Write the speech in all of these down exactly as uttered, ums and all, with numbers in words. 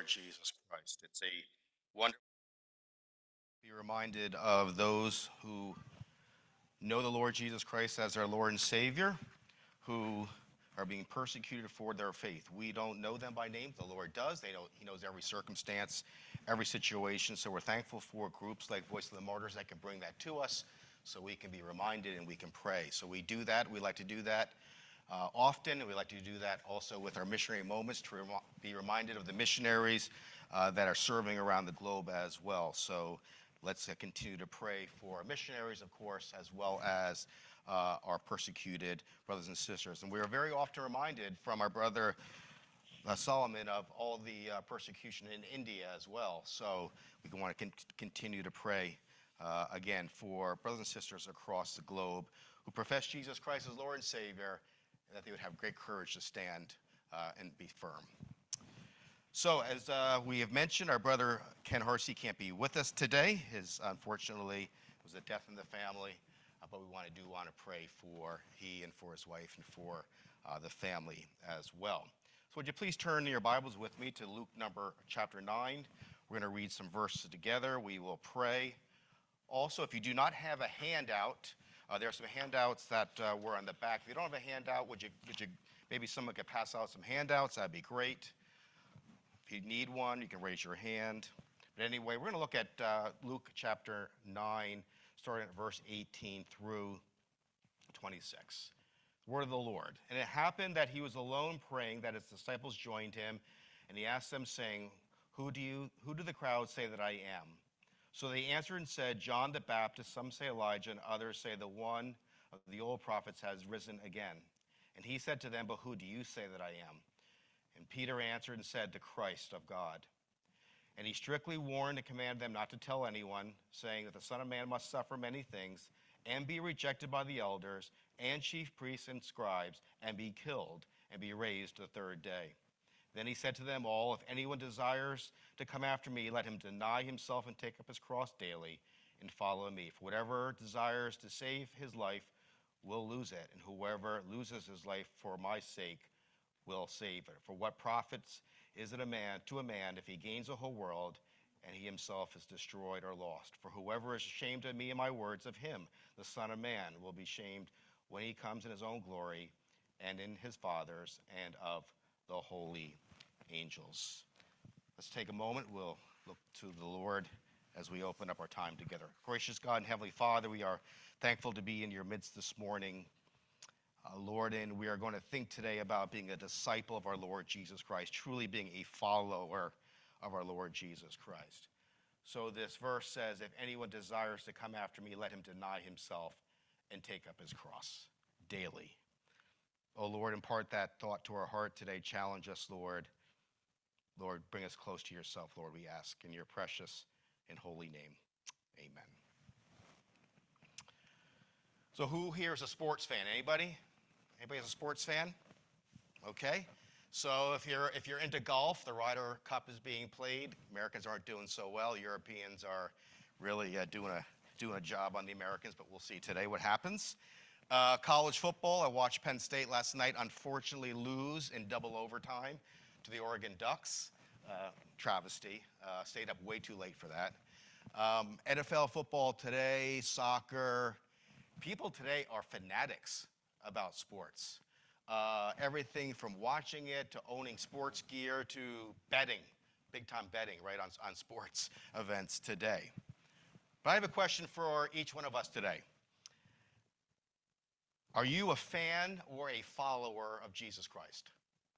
Jesus Christ. It's a wonderful to be reminded of those who know the Lord Jesus Christ as their Lord and Savior, who are being persecuted for their faith. We don't know them by name. The Lord does. They know, He knows every circumstance, every situation. So we're thankful for groups like Voice of the Martyrs that can bring that to us so we can be reminded and we can pray. So we do that. We like to do that uh, often. We like to do that also with our missionary moments to rem- be reminded of the missionaries uh, that are serving around the globe as well. So let's uh, continue to pray for our missionaries, of course, as well as uh, our persecuted brothers and sisters. And we are very often reminded from our brother uh, Solomon of all the uh, persecution in India as well. So we want to con- continue to pray uh, again for brothers and sisters across the globe who profess Jesus Christ as Lord and Savior, and that they would have great courage to stand uh, and be firm. So, as uh, we have mentioned, our brother Ken Harsey can't be with us today. His, unfortunately, it was a death in the family, uh, but we want to do want to pray for he and for his wife and for uh, the family as well. So, would you please turn your Bibles with me to Luke number chapter nine? We're going to read some verses together. We will pray. Also, if you do not have a handout, uh, there are some handouts that uh, were on the back. If you don't have a handout, would you, would you maybe someone could pass out some handouts? That'd be great. If you need one, you can raise your hand. But anyway, we're going to look at uh, Luke chapter nine, starting at verse eighteen through twenty-six. The word of the Lord. And it happened that he was alone praying, that his disciples joined him, and he asked them, saying, Who do you, who do the crowd say that I am? So they answered and said, John the Baptist, some say Elijah, and others say the one of the old prophets has risen again. And he said to them, But who do you say that I am? And Peter answered and said, The Christ of God. And he strictly warned and commanded them not to tell anyone, saying that the Son of Man must suffer many things, and be rejected by the elders, and chief priests and scribes, and be killed, and be raised the third day. Then he said to them all, If anyone desires to come after me, let him deny himself and take up his cross daily, and follow me. For whatever desires to save his life will lose it, and whoever loses his life for my sake will save it. For what profits is it a man to a man if he gains the whole world and he himself is destroyed or lost? For whoever is ashamed of me and my words, of him the Son of Man will be shamed when he comes in his own glory and in his Father's and of the holy angels. Let's take a moment. We'll look to the Lord as we open up our time together. Gracious God and Heavenly Father, we are thankful to be in your midst this morning. Uh, Lord, and we are going to think today about being a disciple of our Lord Jesus Christ, truly being a follower of our Lord Jesus Christ. So this verse says, if anyone desires to come after me, let him deny himself and take up his cross daily. Oh, Lord, impart that thought to our heart today. Challenge us, Lord. Lord, bring us close to yourself, Lord, we ask in your precious and holy name. Amen. So who here is a sports fan? Anybody? Anybody is a sports fan? Okay. So if you're if you're into golf, the Ryder Cup is being played. Americans aren't doing so well. Europeans are really uh, doing a doing a job on the Americans, but we'll see today what happens. Uh, college football, I watched Penn State last night unfortunately lose in double overtime to the Oregon Ducks. Uh, travesty. Uh, stayed up way too late for that. Um, N F L football today, soccer. People today are fanatics about sports. Uh, everything from watching it to owning sports gear to betting, big time betting, right, on, on sports events today. But I have a question for each one of us today. Are you a fan or a follower of Jesus Christ?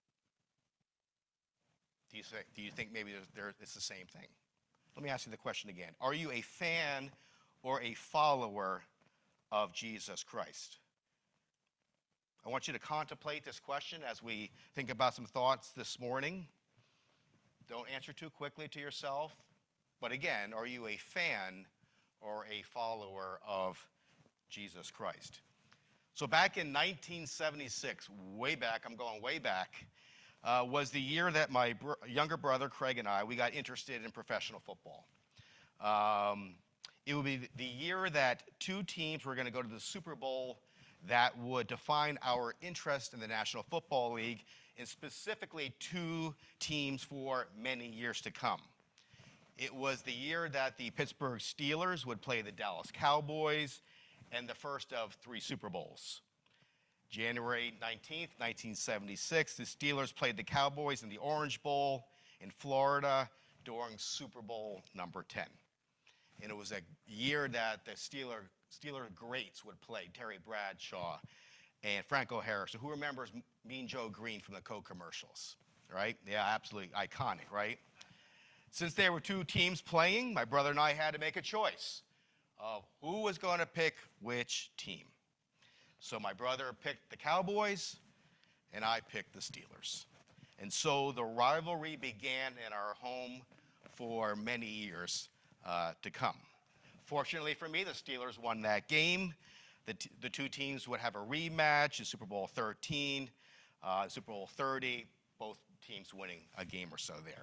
Do you, think, do you think maybe there, it's the same thing? Let me ask you the question again. Are you a fan or a follower of Jesus Christ? I want you to contemplate this question as we think about some thoughts this morning. Don't answer too quickly to yourself. But again, are you a fan or a follower of Jesus Christ? So back in nineteen seventy-six, way back, I'm going way back, uh, was the year that my br- younger brother, Craig, and I, we got interested in professional football. Um, it would be the year that two teams were going to go to the Super Bowl that would define our interest in the National Football League, and specifically two teams for many years to come. It was the year that the Pittsburgh Steelers would play the Dallas Cowboys, and the first of three Super Bowls. January nineteenth, nineteen seventy-six, the Steelers played the Cowboys in the Orange Bowl in Florida during Super Bowl number ten. And it was a year that the Steeler, Steeler greats would play, Terry Bradshaw and Franco Harris. So who remembers Mean Joe Green from the Coke commercials, right? Yeah, absolutely iconic, right? Since there were two teams playing, my brother and I had to make a choice of who was going to pick which team. So my brother picked the Cowboys, and I picked the Steelers. And so the rivalry began in our home for many years uh, to come. Fortunately for me, the Steelers won that game. The, t- the two teams would have a rematch in Super Bowl thirteen, uh, Super Bowl thirty, both teams winning a game or so there.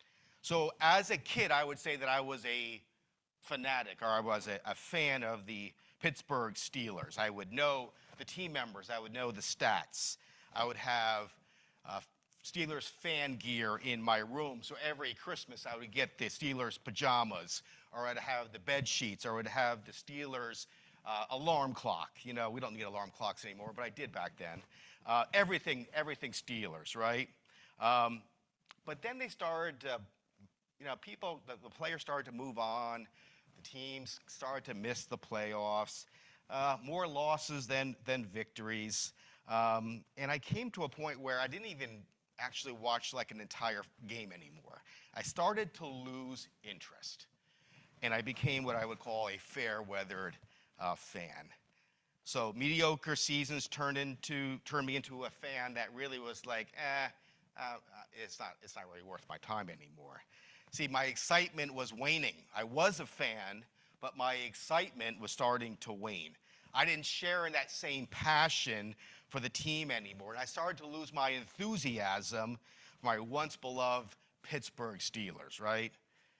So as a kid, I would say that I was a fanatic, or I was a, a fan of the Pittsburgh Steelers. I would know the team members. I would know the stats. I would have uh, Steelers fan gear in my room. So every Christmas, I would get the Steelers pajamas, or I'd have the bed sheets, or I'd have the Steelers uh, alarm clock. You know, we don't need alarm clocks anymore, but I did back then. Uh, everything, everything Steelers, right? Um, but then they started, uh, you know, people, the, the players started to move on. The teams started to miss the playoffs. Uh, more losses than, than victories. Um, and I came to a point where I didn't even actually watch like an entire game anymore. I started to lose interest. And I became what I would call a fair-weathered uh, fan. So mediocre seasons turned into turned me into a fan that really was like, eh, uh, it's not it's not really worth my time anymore. See, my excitement was waning. I was a fan, but my excitement was starting to wane. I didn't share in that same passion for the team anymore, and I started to lose my enthusiasm for my once beloved Pittsburgh Steelers, right?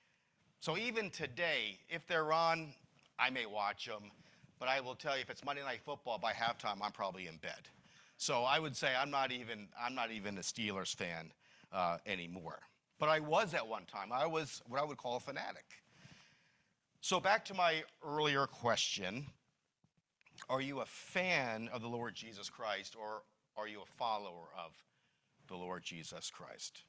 So even today, if they're on, I may watch them, but I will tell you, if it's Monday Night Football by halftime, I'm probably in bed. So I would say I'm not even I'm not even a Steelers fan uh, anymore. But I was at one time. I was what I would call a fanatic. So back to my earlier question, are you a fan of the Lord Jesus Christ, or are you a follower of the Lord Jesus Christ?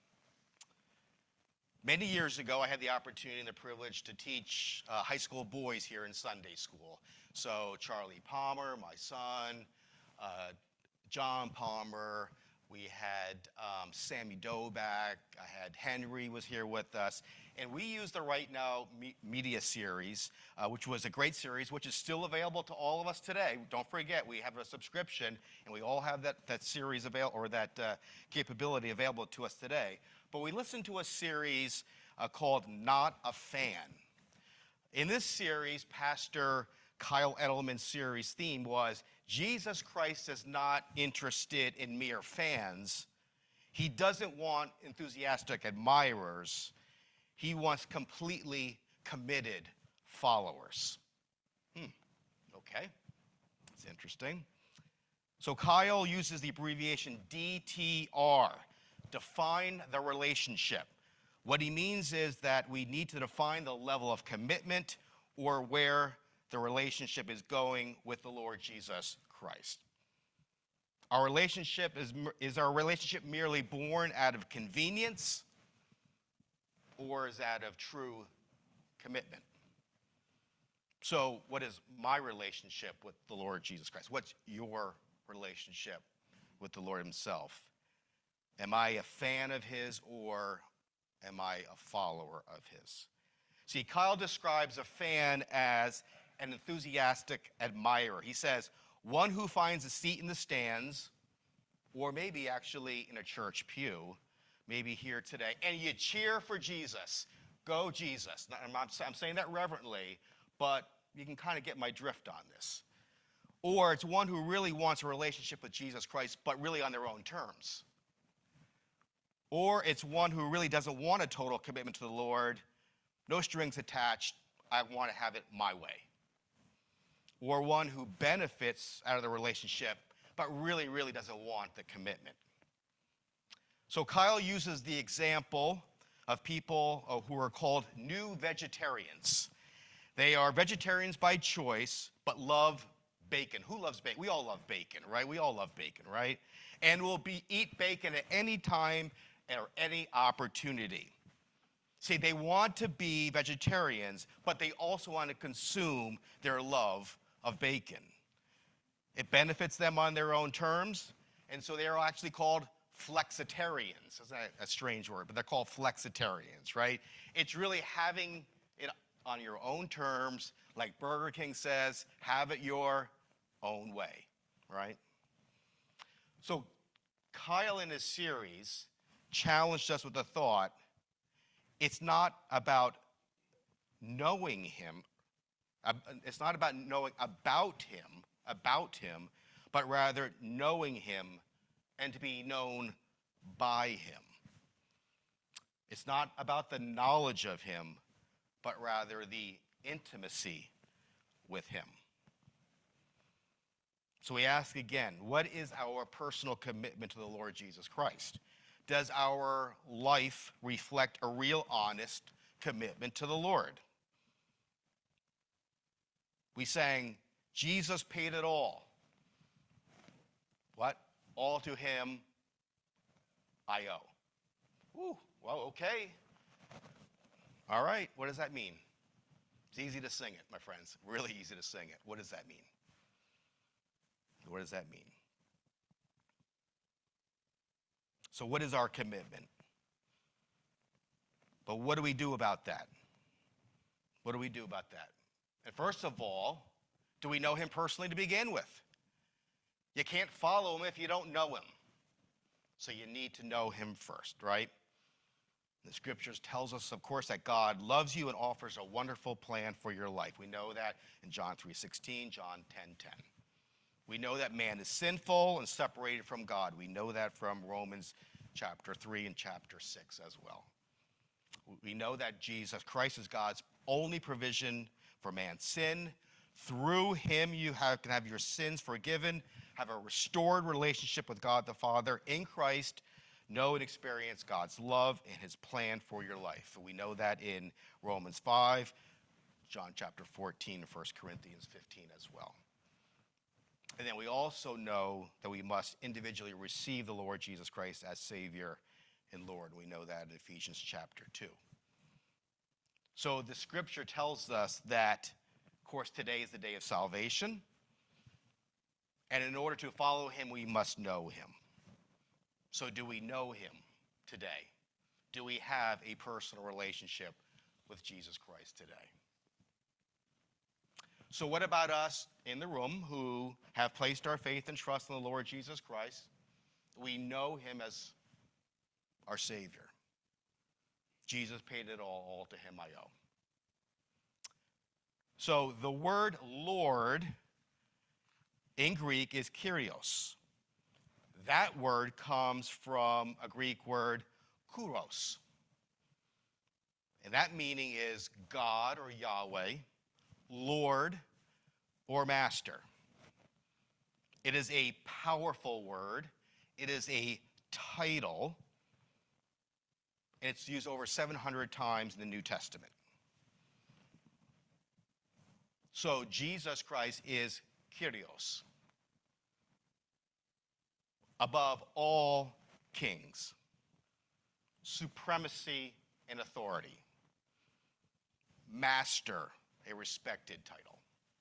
Many years ago, I had the opportunity and the privilege to teach uh, high school boys here in Sunday school. So Charlie Palmer, my son, uh, John Palmer, we had um, Sammy Doback, I had Henry was here with us, and we used the Right Now me- Media Series, uh, which was a great series, which is still available to all of us today. Don't forget, we have a subscription, and we all have that, that series available, or that uh, capability available to us today. But we listened to a series uh, called Not a Fan. In this series, Pastor Kyle Edelman's series theme was, Jesus Christ is not interested in mere fans. He doesn't want enthusiastic admirers. He wants completely committed followers. Hmm, okay, that's interesting. So Kyle uses the abbreviation D T R, define the relationship. What he means is that we need to define the level of commitment or where the relationship is going with the Lord Jesus Christ. Our relationship is, is our relationship merely born out of convenience, or is that of true commitment? So what is my relationship with the Lord Jesus Christ? What's your relationship with the Lord himself? Am I a fan of his, or am I a follower of his? See, Kyle describes a fan as an enthusiastic admirer. He says, one who finds a seat in the stands, or maybe actually in a church pew, maybe here today, and you cheer for Jesus. Go Jesus. Now, I'm, not, I'm saying that reverently, but you can kind of get my drift on this. Or it's one who really wants a relationship with Jesus Christ, but really on their own terms. Or it's one who really doesn't want a total commitment to the Lord, no strings attached, I want to have it my way. or one who benefits out of the relationship, but really, really doesn't want the commitment. So Kyle uses the example of people uh, who are called new vegetarians. They are vegetarians by choice, but love bacon. Who loves bacon? We all love bacon, right? We all love bacon, right? And will be eat bacon at any time or any opportunity. See, they want to be vegetarians, but they also want to consume their love of bacon. It benefits them on their own terms, and so they are actually called flexitarians. Isn't that a strange word? But they're called flexitarians, right? It's really having it on your own terms, like Burger King says, have it your own way, right? So Kyle in his series challenged us with the thought, it's not about knowing him, it's not about knowing about him, about him, but rather knowing him and to be known by him. It's not about the knowledge of him, but rather the intimacy with him. So we ask again, what is our personal commitment to the Lord Jesus Christ? Does our life reflect a real honest commitment to the Lord? We sang, Jesus paid it all. What? All to him I owe. Ooh, well, okay. All right, what does that mean? It's easy to sing it, my friends. Really easy to sing it. What does that mean? What does that mean? So what is our commitment? But what do we do about that? What do we do about that? And first of all, do we know him personally to begin with? You can't follow him if you don't know him. So you need to know him first, right? The scriptures tells us, of course, that God loves you and offers a wonderful plan for your life. We know that in John three sixteen, John ten ten. We know that man is sinful and separated from God. We know that from Romans chapter three and chapter six as well. We know that Jesus Christ is God's only provision for man's sin. Through him you have, can have your sins forgiven, have a restored relationship with God the Father in Christ, know and experience God's love and his plan for your life. We know that in Romans five, John chapter fourteen, and First Corinthians fifteen as well. And then we also know that we must individually receive the Lord Jesus Christ as Savior and Lord. We know that in Ephesians chapter two. So the scripture tells us that, of course, today is the day of salvation. And in order to follow him, we must know him. So do we know him today? Do we have a personal relationship with Jesus Christ today? So what about us in the room who have placed our faith and trust in the Lord Jesus Christ? We know him as our Savior. Jesus paid it all, all to him I owe. So the word Lord in Greek is Kyrios. That word comes from a Greek word, kuros. And that meaning is God or Yahweh, Lord or Master. It is a powerful word. It is a title. And it's used over seven hundred times in the New Testament. So Jesus Christ is Kyrios, above all kings, supremacy and authority, master, a respected title.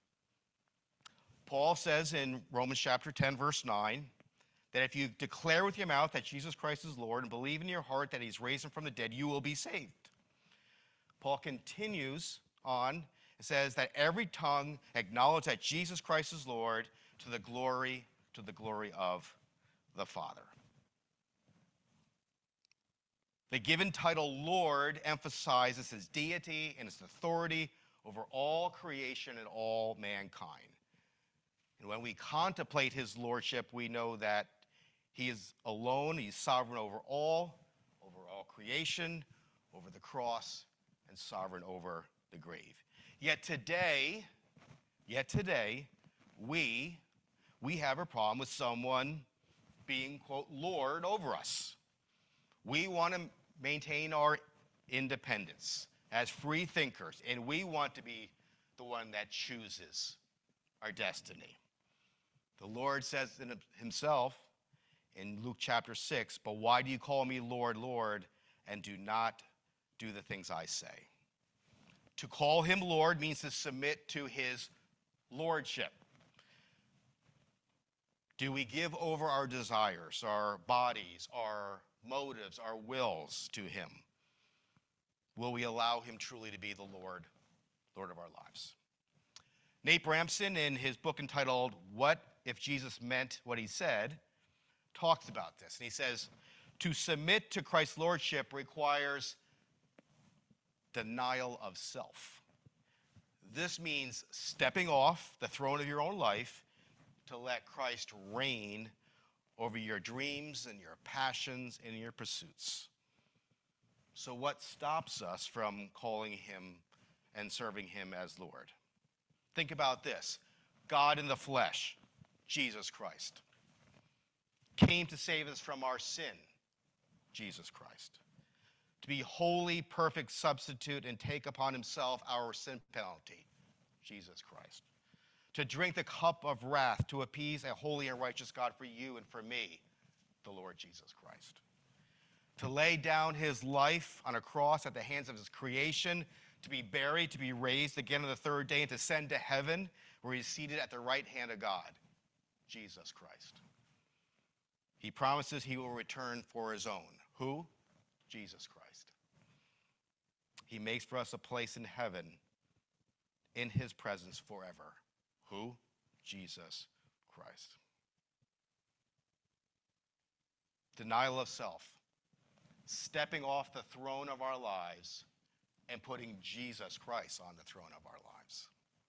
Paul says in Romans chapter ten, verse nine, that if you declare with your mouth that Jesus Christ is Lord and believe in your heart that he's raised him from the dead, you will be saved. Paul continues on and says that every tongue acknowledge that Jesus Christ is Lord to the glory, to the glory of the Father. The given title Lord emphasizes his deity and his authority over all creation and all mankind. And when we contemplate his lordship, we know that he is alone, he's sovereign over all, over all creation, over the cross, and sovereign over the grave. Yet today, Yet today, we, we have a problem with someone being, quote, Lord over us. We want to maintain our independence as free thinkers, and we want to be the one that chooses our destiny. The Lord says in himself in Luke chapter six, but why do you call me Lord, Lord, and do not do the things I say? To call him Lord means to submit to his lordship. Do we give over our desires, our bodies, our motives, our wills to him? Will we allow him truly to be the Lord, Lord of our lives? Nate Bramson, in his book entitled, What If Jesus Meant What He Said, talks about this. And he says, to submit to Christ's lordship requires denial of self. This means stepping off the throne of your own life to let Christ reign over your dreams and your passions and your pursuits. So what stops us from calling him and serving him as Lord? Think about this. God in the flesh, Jesus Christ, came to save us from our sin, Jesus Christ. To be holy, perfect substitute and take upon himself our sin penalty, Jesus Christ. To drink the cup of wrath to appease a holy and righteous God for you and for me, the Lord Jesus Christ. To lay down his life on a cross at the hands of his creation, to be buried, to be raised again on the third day, and to ascend to heaven, where he's seated at the right hand of God, Jesus Christ. He promises he will return for his own. Who? Jesus Christ. He makes for us a place in heaven, in his presence forever. Who? Jesus Christ. Denial of self. Stepping off the throne of our lives and putting Jesus Christ on the throne of our lives.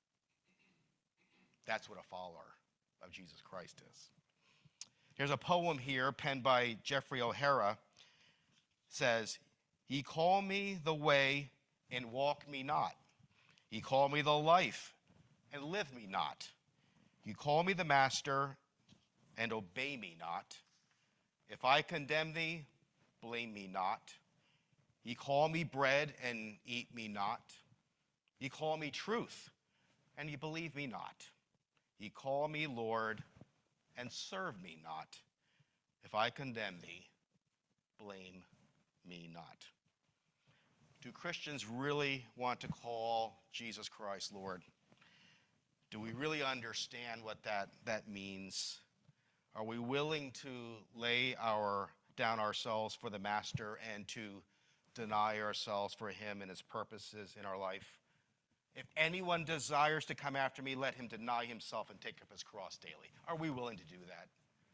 That's what a follower of Jesus Christ is. Here's a poem here penned by Jeffrey O'Hara. It says, Ye call me the way and walk me not. Ye call me the life and live me not. You call me the master and obey me not. If I condemn thee, blame me not. Ye call me bread and eat me not. Ye call me truth and ye believe me not. Ye call me Lord and serve me not. If I condemn thee, blame me not. Do Christians really want to call Jesus Christ Lord? Do we really understand what that, that means? Are we willing to lay our down ourselves for the master and to deny ourselves for him and his purposes in our life? If anyone desires to come after me, let him deny himself and take up his cross daily. Are we willing to do that?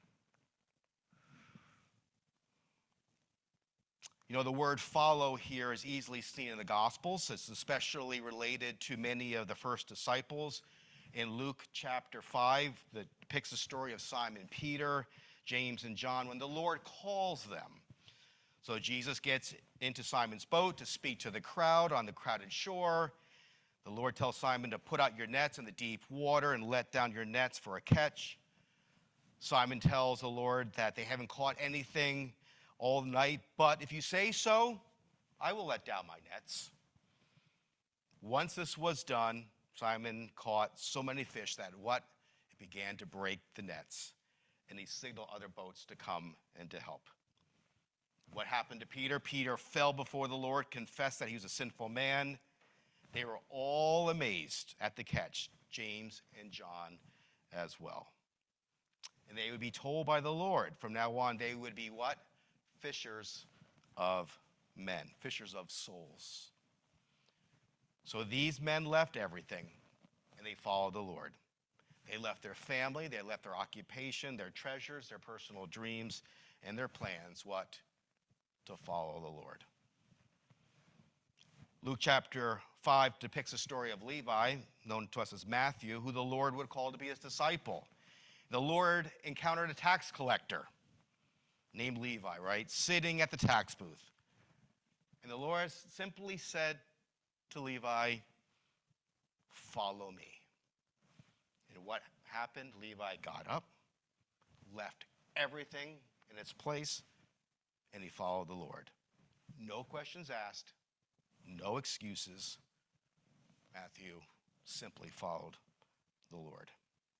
You know, the word follow here is easily seen in the Gospels. It's especially related to many of the first disciples. In Luke chapter five, that depicts the story of Simon Peter, James, and John when the Lord calls them. So Jesus gets into Simon's boat to speak to the crowd on the crowded shore. The Lord tells Simon to put out your nets in the deep water and let down your nets for a catch. Simon tells the Lord that they haven't caught anything all night, but if you say so, I will let down my nets. Once this was done, Simon caught so many fish that what? It began to break the nets, and he signaled other boats to come and to help. What happened to Peter? Peter fell before the Lord, confessed that he was a sinful man. They were all amazed at the catch, James and John as well. And they would be told by the Lord, from now on, they would be what? Fishers of men, fishers of souls. So these men left everything, and they followed the Lord. They left their family, they left their occupation, their treasures, their personal dreams, and their plans, what? To follow the Lord. Luke chapter five depicts the story of Levi, known to us as Matthew, who the Lord would call to be his disciple. The Lord encountered a tax collector named Levi, right, sitting at the tax booth. And the Lord simply said to Levi, follow me. And what happened? Levi got up, left everything in its place, and he followed the Lord. No questions asked, no excuses. Matthew simply followed the Lord.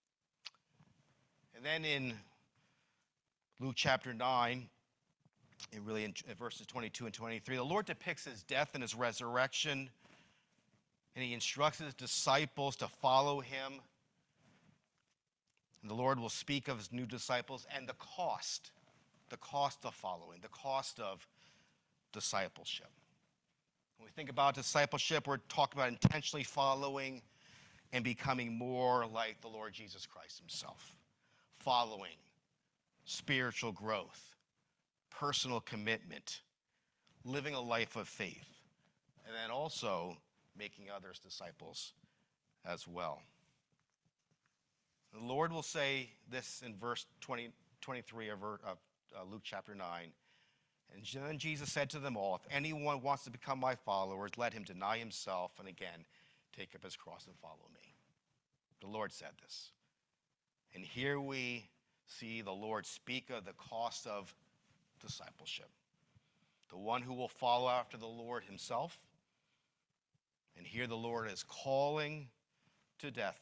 And then in Luke chapter nine, and really in verses twenty-two and twenty-three, the Lord depicts his death and his resurrection, and he instructs his disciples to follow him. And the Lord will speak of his new disciples and the cost, the cost of following, the cost of discipleship. When we think about discipleship, we're talking about intentionally following and becoming more like the Lord Jesus Christ himself. Following, spiritual growth, personal commitment, living a life of faith, and then also making others disciples as well. The Lord will say this in verse twenty, twenty-three of uh, Luke chapter nine. And then Jesus said to them all, if anyone wants to become my followers, let him deny himself and again take up his cross and follow me. The Lord said this. And here we see the Lord speak of the cost of discipleship. The one who will follow after the Lord himself. And here the Lord is calling to death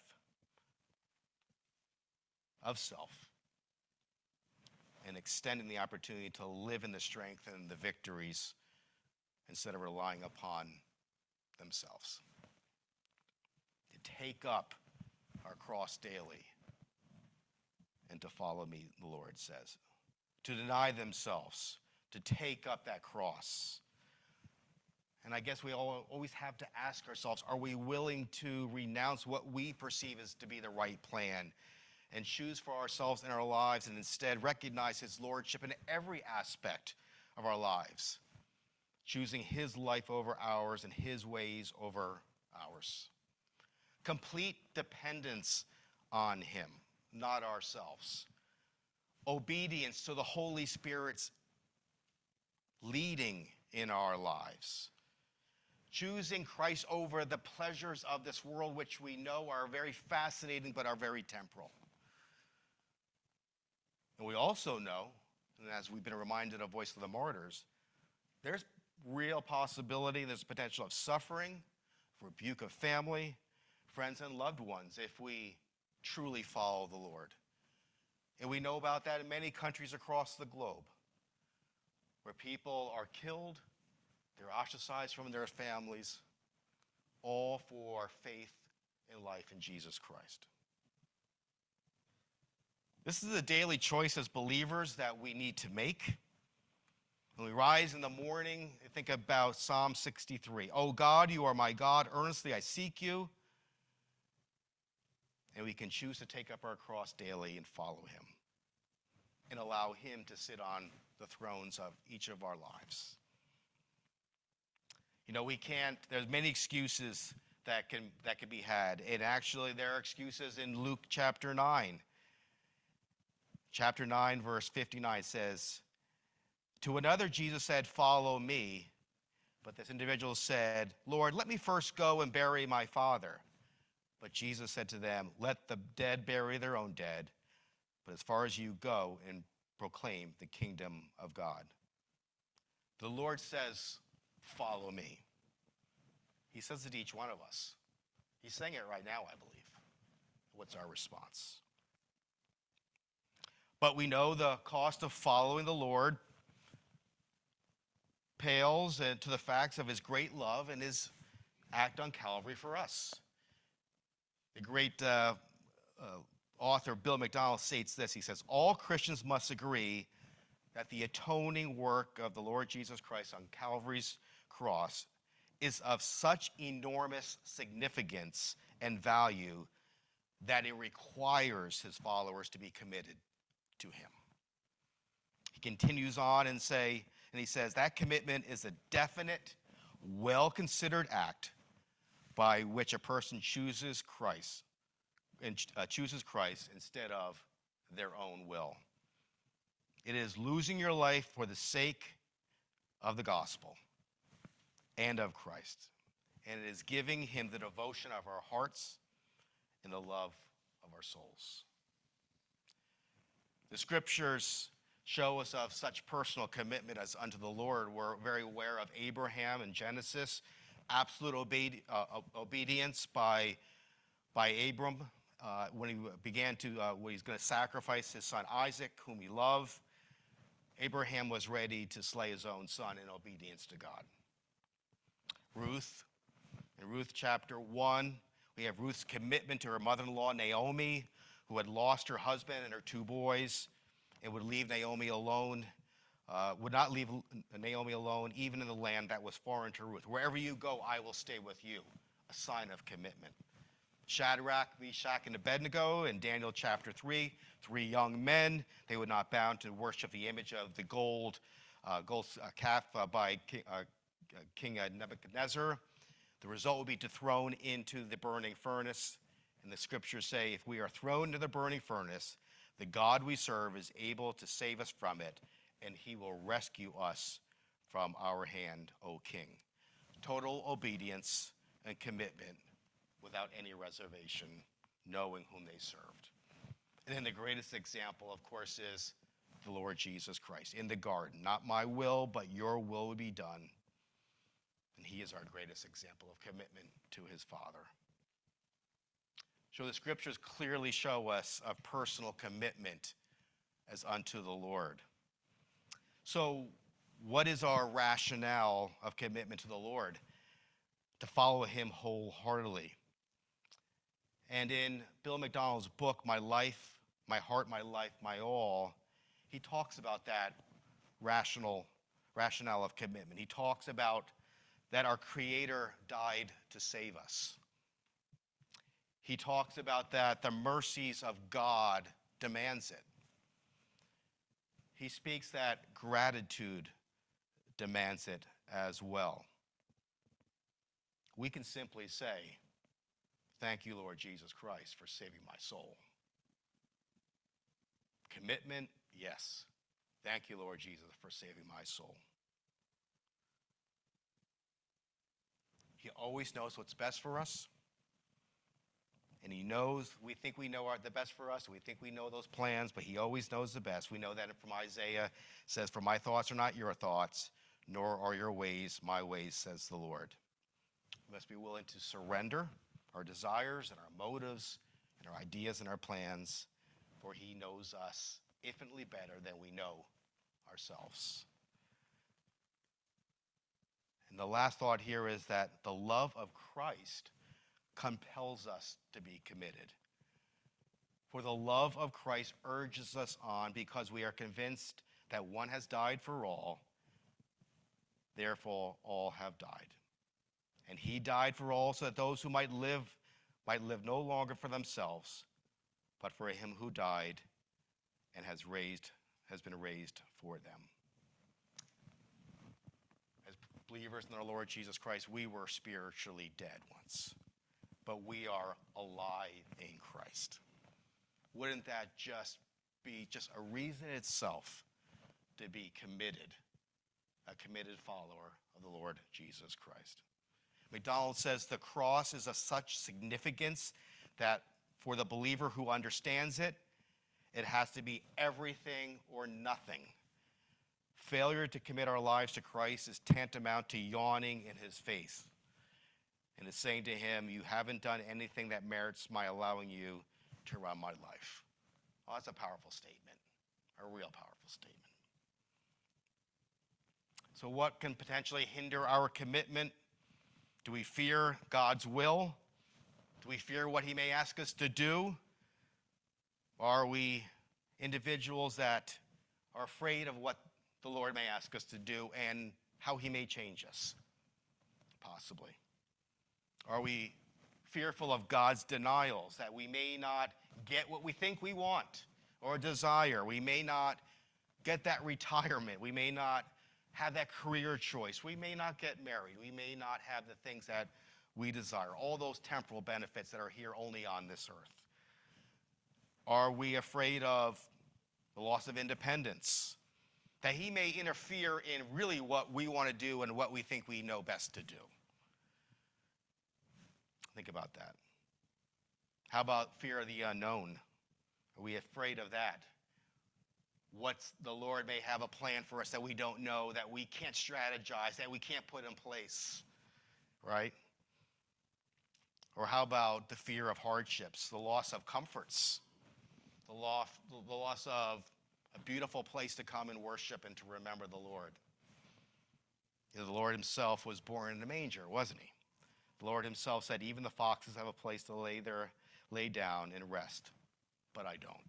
of self and extending the opportunity to live in the strength and the victories instead of relying upon themselves. To take up our cross daily and to follow me, the Lord says. To deny themselves, to take up that cross. And I guess we all always have to ask ourselves, are we willing to renounce what we perceive as to be the right plan and choose for ourselves in our lives and instead recognize his lordship in every aspect of our lives, choosing his life over ours and his ways over ours. Complete dependence on him, not ourselves. Obedience to the Holy Spirit's leading in our lives. Choosing Christ over the pleasures of this world, which we know are very fascinating but are very temporal. And we also know, and as we've been reminded of Voice of the Martyrs, there's real possibility, there's potential of suffering, rebuke of family, friends, and loved ones if we truly follow the Lord. And we know about that in many countries across the globe, where people are killed, they're ostracized from their families, all for faith and life in Jesus Christ. This is a daily choice as believers that we need to make. When we rise in the morning, think about Psalm sixty-three. Oh God, you are my God. Earnestly I seek you. And we can choose to take up our cross daily and follow him and allow him to sit on the thrones of each of our lives. You know, we can't, there's many excuses that can, that can be had. And actually, there are excuses in Luke chapter nine. Chapter nine, verse fifty-nine says, to another Jesus said, follow me. But this individual said, Lord, let me first go and bury my father. But Jesus said to them, let the dead bury their own dead. But as far as you go and proclaim the kingdom of God. The Lord says, follow me. He says it to each one of us. He's saying it right now, I believe. What's our response? But we know the cost of following the Lord pales to the facts of his great love and his act on Calvary for us. The great uh, uh, author Bill McDonald states this. He says, all Christians must agree that the atoning work of the Lord Jesus Christ on Calvary's cross is of such enormous significance and value that it requires his followers to be committed to him. He continues on and say, and he says that commitment is a definite, well-considered act by which a person chooses Christ and uh, chooses Christ instead of their own will. It is losing your life for the sake of the gospel and of Christ. And it is giving him the devotion of our hearts and the love of our souls. The scriptures show us of such personal commitment as unto the Lord. We're very aware of Abraham in Genesis, absolute obedi- uh, obedience by, by Abram uh, when he began to, uh, when he's going to sacrifice his son Isaac, whom he loved. Abraham was ready to slay his own son in obedience to God. Ruth, in Ruth chapter one, we have Ruth's commitment to her mother-in-law, Naomi, who had lost her husband and her two boys and would leave Naomi alone, uh, would not leave Naomi alone, even in the land that was foreign to Ruth. Wherever you go, I will stay with you, a sign of commitment. Shadrach, Meshach, and Abednego in Daniel chapter three, three young men. They would not bow to worship the image of the gold, uh, gold uh, calf uh, by King, uh, King Nebuchadnezzar. The result would be to thrown into the burning furnace. And the scriptures say, if we are thrown into the burning furnace, the God we serve is able to save us from it, and he will rescue us from our hand, O King. Total obedience and commitment without any reservation, knowing whom they served. And then the greatest example, of course, is the Lord Jesus Christ in the garden. Not my will, but your will be done. And he is our greatest example of commitment to his Father. So the scriptures clearly show us a personal commitment as unto the Lord. So what is our rationale of commitment to the Lord? To follow him wholeheartedly. And in Bill McDonald's book, My Life, My Heart, My Life, My All, he talks about that rational rationale of commitment. He talks about that our Creator died to save us. He talks about that the mercies of God demands it. He speaks that gratitude demands it as well. We can simply say, thank you, Lord Jesus Christ, for saving my soul. Commitment, yes. Thank you, Lord Jesus, for saving my soul. He always knows what's best for us. And he knows, we think we know our, the best for us. We think we know those plans, but he always knows the best. We know that from Isaiah. It says, for my thoughts are not your thoughts, nor are your ways my ways, says the Lord. We must be willing to surrender our desires and our motives and our ideas and our plans, for he knows us infinitely better than we know ourselves. And the last thought here is that the love of Christ compels us to be committed. For the love of Christ urges us on because we are convinced that one has died for all, therefore all have died. And he died for all so that those who might live might live no longer for themselves, but for him who died and has raised has been raised for them. As believers in our Lord Jesus Christ, we were spiritually dead once, but we are alive in Christ. Wouldn't that just be just a reason itself to be committed, a committed follower of the Lord Jesus Christ? McDonald says the cross is of such significance that for the believer who understands it, it has to be everything or nothing. Failure to commit our lives to Christ is tantamount to yawning in his face. And it's saying to him, you haven't done anything that merits my allowing you to run my life. Oh, that's a powerful statement, a real powerful statement. So what can potentially hinder our commitment? Do we fear God's will? Do we fear what he may ask us to do? Or are we individuals that are afraid of what the Lord may ask us to do and how he may change us? Possibly. Are we fearful of God's denials, that we may not get what we think we want or desire? We may not get that retirement. We may not have that career choice. We may not get married. We may not have the things that we desire, all those temporal benefits that are here only on this earth. Are we afraid of the loss of independence, that he may interfere in really what we want to do and what we think we know best to do? Think about that. How about fear of the unknown? Are we afraid of that? What's the Lord may have a plan for us that we don't know, that we can't strategize, that we can't put in place, right? Or how about the fear of hardships, the loss of comforts, the loss, the loss of a beautiful place to come and worship and to remember the Lord? You know, the Lord himself was born in a manger, wasn't he? The Lord himself said, even the foxes have a place to lay their lay down and rest, but I don't.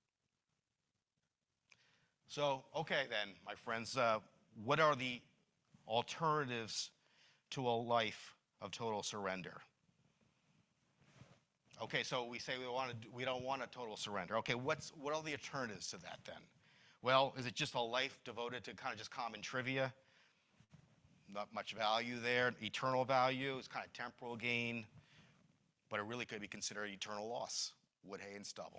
So, okay then, my friends, uh, what are the alternatives to a life of total surrender? Okay, so we say we want to, we don't want a total surrender. Okay, what's what are the alternatives to that then? Well, is it just a life devoted to kind of just common trivia? Not much value there. Eternal value is kind of temporal gain, but it really could be considered eternal loss, wood, hay, and stubble.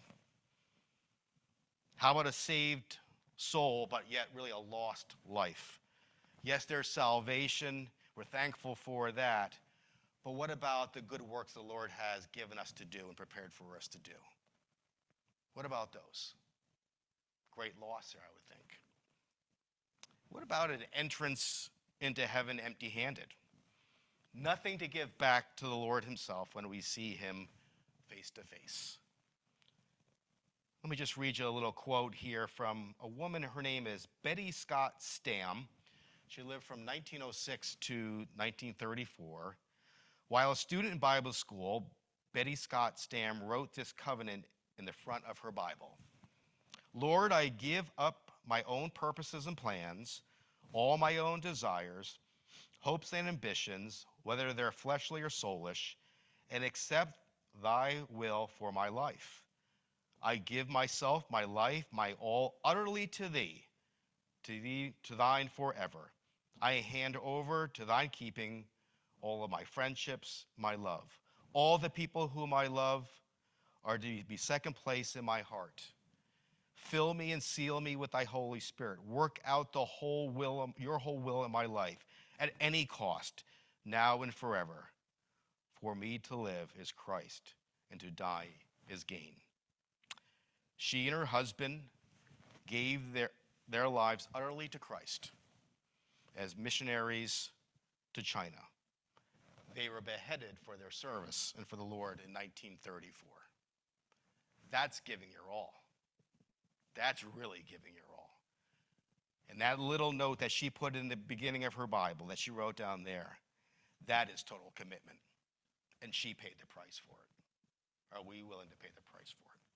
How about a saved soul, but yet really a lost life? Yes, there's salvation. We're thankful for that. But what about the good works the Lord has given us to do and prepared for us to do? What about those? Great loss there, I would think. What about an entrance into heaven empty-handed? Nothing to give back to the Lord himself when we see him face to face. Let me just read you a little quote here from a woman. Her name is Betty Scott Stam. She lived from nineteen oh six to nineteen thirty-four. While a student in Bible school, Betty Scott Stam wrote this covenant in the front of her Bible. Lord, I give up my own purposes and plans, all my own desires, hopes and ambitions, whether they're fleshly or soulish, and accept thy will for my life. I give myself, my life, my all, utterly to thee, to thee, to thine forever. I hand over to thine keeping all of my friendships, my love. All the people whom I love are to be second place in my heart. Fill me and seal me with thy Holy Spirit. Work out the whole will, your whole will in my life at any cost, now and forever. For me to live is Christ, and to die is gain. She and her husband gave their, their lives utterly to Christ as missionaries to China. They were beheaded for their service and for the Lord in nineteen thirty-four. That's giving your all. That's really giving your all. And that little note that she put in the beginning of her Bible, that she wrote down there, that is total commitment. And she paid the price for it. Are we willing to pay the price for it?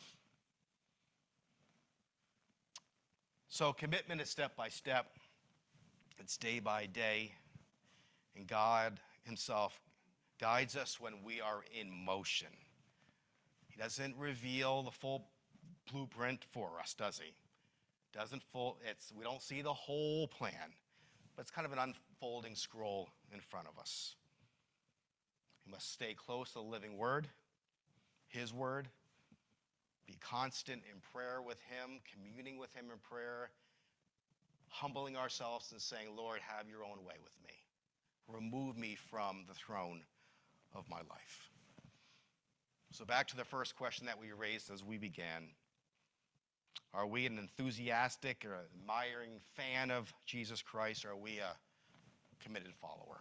So commitment is step by step. It's day by day. And God himself guides us when we are in motion. He doesn't reveal the full blueprint for us, does he? Doesn't full, it's, we don't see the whole plan, but it's kind of an unfolding scroll in front of us. We must stay close to the living word, his word, be constant in prayer with him, communing with him in prayer, humbling ourselves and saying, Lord, have your own way with me. Remove me from the throne of my life. So back to the first question that we raised as we began. Are we an enthusiastic or admiring fan of Jesus Christ, or are we a committed follower?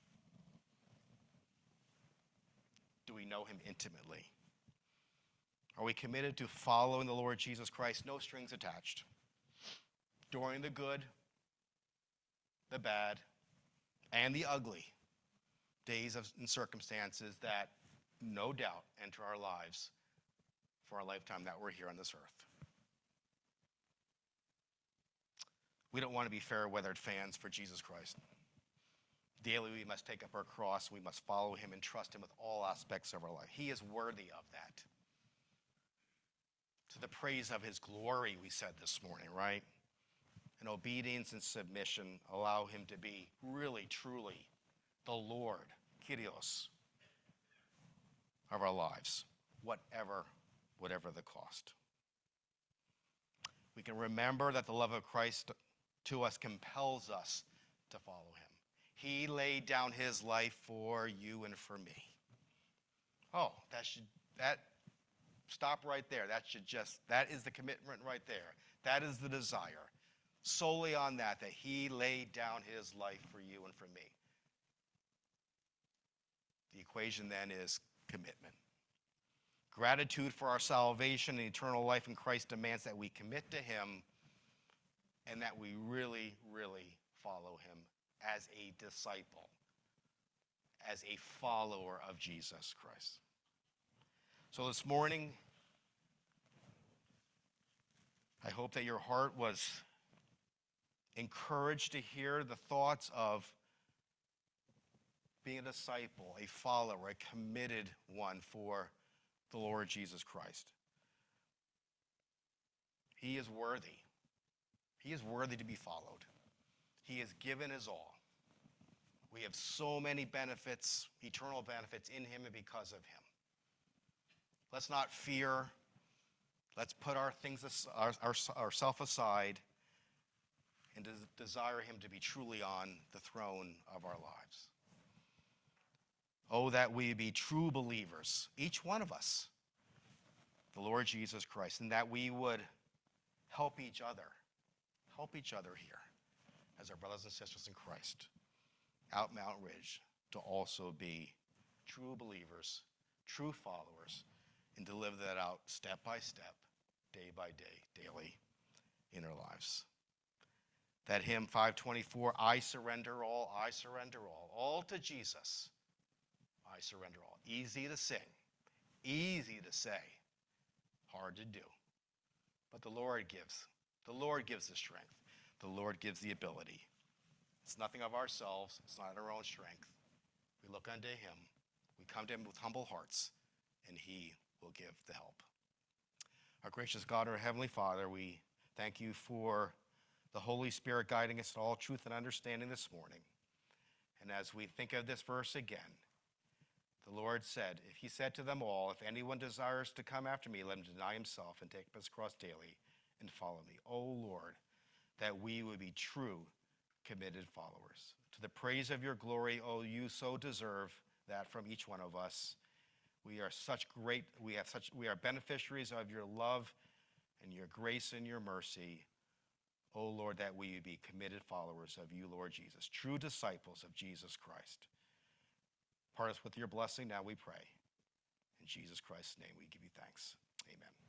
Do we know him intimately? Are we committed to following the Lord Jesus Christ, no strings attached, during the good, the bad, and the ugly days of, and circumstances that no doubt enter our lives for our lifetime that we're here on this earth? We don't want to be fair-weathered fans for Jesus Christ. Daily we must take up our cross. We must follow him and trust him with all aspects of our life. He is worthy of that. To the praise of his glory, we said this morning, right? In obedience and submission, allow him to be really, truly the Lord, Kyrios, of our lives, whatever, whatever the cost. We can remember that the love of Christ to us compels us to follow him. He laid down his life for you and for me. Oh, that should, that, stop right there. That should just, that is the commitment right there. That is the desire. Solely on that, that he laid down his life for you and for me. The equation then is commitment. Gratitude for our salvation and eternal life in Christ demands that we commit to him and that we really, really follow him as a disciple, as a follower of Jesus Christ. So this morning, I hope that your heart was encouraged to hear the thoughts of being a disciple, a follower, a committed one for the Lord Jesus Christ. He is worthy. He is worthy to be followed. He has given his all. We have so many benefits, eternal benefits in him and because of him. Let's not fear. Let's put our things, our, our, ourself aside and des- desire him to be truly on the throne of our lives. Oh, that we be true believers, each one of us, the Lord Jesus Christ, and that we would help each other, help each other here as our brothers and sisters in Christ out Mount Ridge to also be true believers, true followers, and to live that out step by step, day by day, daily in our lives. That hymn five twenty-four, I surrender all, I surrender all, all to Jesus. I surrender all. Easy to sing, easy to say, hard to do. But the Lord gives. The Lord gives the strength. The Lord gives the ability. It's nothing of ourselves. It's not our own strength. We look unto him. We come to him with humble hearts, and he will give the help. Our gracious God, our Heavenly Father, we thank you for the Holy Spirit guiding us in all truth and understanding this morning. And as we think of this verse again, the Lord said, if he said to them all, if anyone desires to come after me, let him deny himself and take up his cross daily and follow me. Oh Lord, that we would be true, committed followers. To the praise of your glory, oh, you so deserve that from each one of us. We are such great, we have such, we are beneficiaries of your love and your grace and your mercy. Oh Lord, that we would be committed followers of you, Lord Jesus, true disciples of Jesus Christ. Part us with your blessing now, we pray. In Jesus Christ's name we give you thanks. Amen.